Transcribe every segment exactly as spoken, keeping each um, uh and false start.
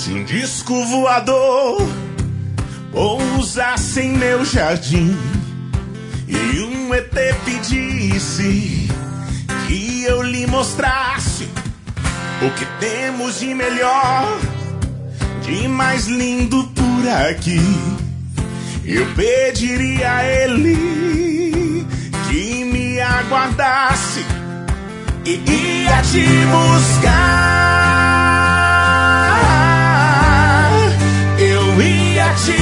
Se um disco voador pousasse em meu jardim e um E T pedisse que eu lhe mostrasse o que temos de melhor, de mais lindo por aqui, eu pediria a ele que me aguardasse e ia te buscar. Eu ia te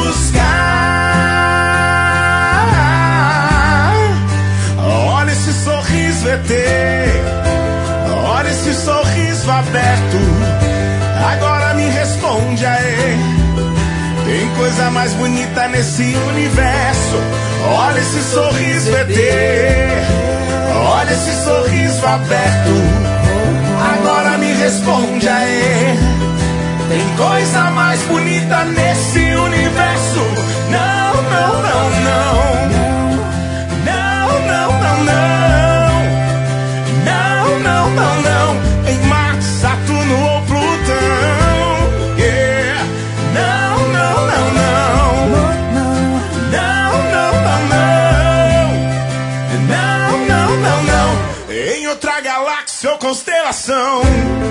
buscar. Olha esse sorriso E T, olha esse sorriso aberto. Agora me responde aí, tem coisa mais bonita nesse universo? Olha esse sorriso E T, olha esse sorriso aberto. Agora me responde aí, tem coisa mais bonita nesse universo? Não, não, não, não. Não, não, não, não. Não, não, não, não. Em Marte, Saturno ou Plutão. Yeah. Não, não, não, não. Não, não, não, não. Não, não, não, não. Em outra galáxia ou constelação.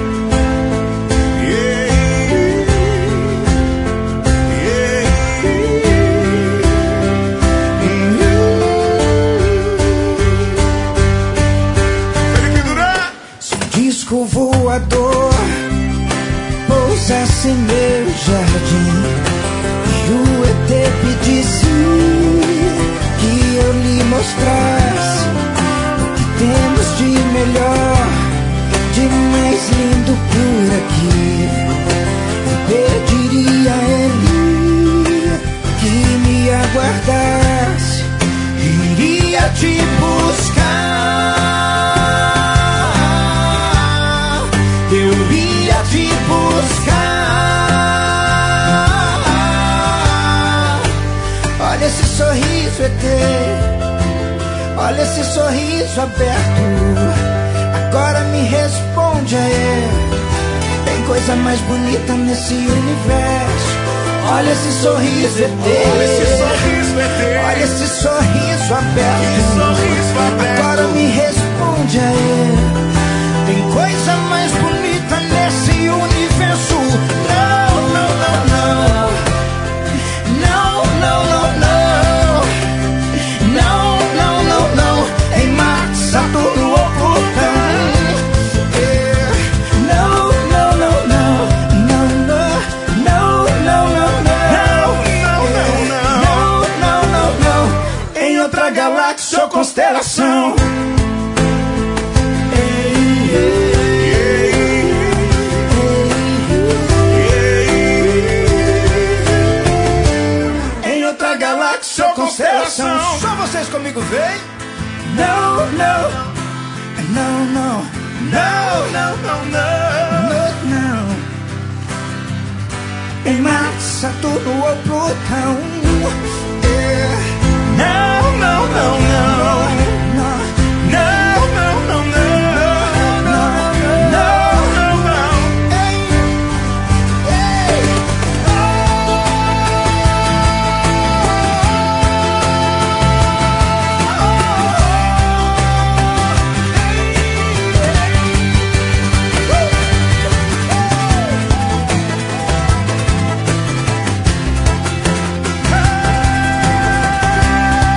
Disco voador pousasse em meu jardim e o E T pedisse que eu lhe mostrasse o que temos de melhor, de mais lindo por aqui, eu pediria a ele que me aguardasse, iria te buscar. Eu ia te buscar. Olha esse sorriso E T, olha esse sorriso aberto. Agora me responde aí, tem coisa mais bonita nesse universo? Olha esse sorriso E T, olha esse sorriso E T, olha esse sorriso aberto. Que sorriso aberto. Agora me responde aí, tem coisa mais bonita nesse universo? Não, não, não, não. Não, não, não, não. Não, não, não, não. Em Marte, Saturno ou Plutão. Yeah. Não, não, não, não. Não, não, não, não, não, não. Não, não, não, não. Em outra galáxia ou constelação. Sua constelação. Só vocês comigo, vem. Não, não, não, não, Não, não, não, não. não, não. Em Marte, Saturno ou Plutão. Yeah. Não, não, não, não. Não, Não, não, não, não. não, Não, não, não. ei, ei.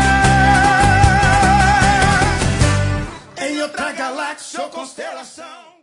Em outra galáxia ou constelação.